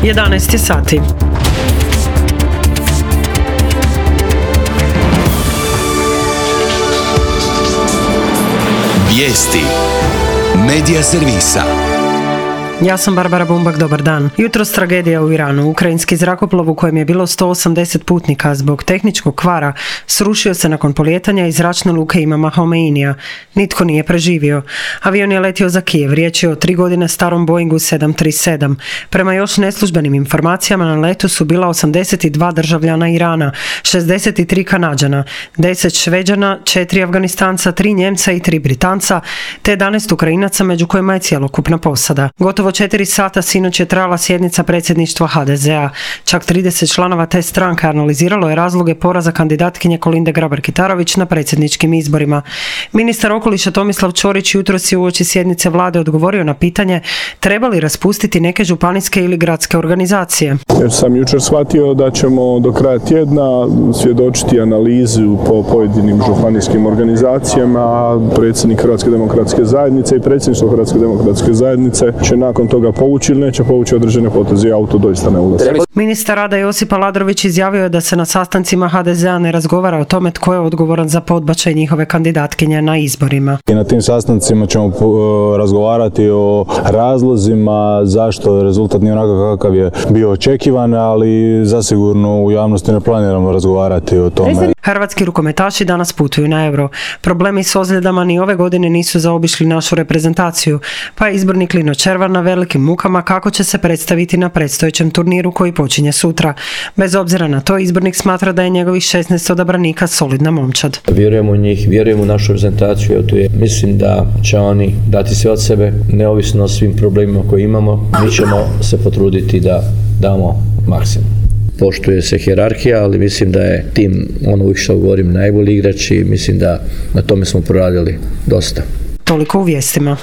11 je sati. Vijesti Medija servisa. Ja sam Barbara Bumbak, dobar dan. Jutros tragedija u Iranu. Ukrajinski zrakoplov u kojem je bilo 180 putnika zbog tehničkog kvara srušio se nakon polijetanja iz zračne luke Imama Homeinija. Nitko nije preživio. Avion je letio za Kijev. Riječ je o 3 godine starom Boeingu 737. Prema još neslužbenim informacijama na letu su bila 82 državljana Irana, 63 Kanađana, 10 Šveđana, 4 Afganistanca, 3 Njemca i 3 Britanca, te 11 Ukrajinaca među kojima je cjelokupna posada. Gotovo 4 sata sinoć je trajala sjednica predsjedništva HDZ-a. Čak 30 članova te stranke analiziralo je razloge poraza kandidatkinje Kolinde Grabar-Kitarović na predsjedničkim izborima. Ministar okoliša Tomislav Ćorić jutros je uoči sjednice vlade odgovorio na pitanje treba li raspustiti neke županijske ili gradske organizacije. Jer sam jučer shvatio da ćemo do kraja tjedna svjedočiti analizu po pojedinim županijskim organizacijama, a predsjednik Hrvatske demokratske zajednice i predsjedništvo Hrvatske demokratske zajednice će nakon toga povući ili neće povući određene poteze i auto doista ne ulazi. Ministar rada Josip Aladrović izjavio je da se na sastancima HDZ-a ne razgovara o tome tko je odgovoran za podbačaj njihove kandidatkinje na izborima. I na tim sastancima ćemo razgovarati o razlozima zašto rezultat nije onako kakav je bio očekivan, ali zasigurno u javnosti ne planiramo razgovarati o tome. Hrvatski rukometaši danas putuju na Euro. Problemi s ozljedama ni ove godine nisu zaobišli našu reprezentaciju, pa je izbornik Lino Červar na velikim mukama kako će se predstaviti na predstojećem turniru koji počinje sutra. Bez obzira na to, izbornik smatra da je njegovih 16 odabranika solidna momčad. Vjerujem u njih, vjerujem u našu reprezentaciju, mislim da će oni dati sve od sebe, neovisno o svim problemima koje imamo. Mi ćemo se potruditi da damo maksimum. Poštuje se hijerarhija, ali mislim da je tim, uvijek što govorim, najbolji igrač i mislim da na tome smo proradili dosta. Toliko u vijestima.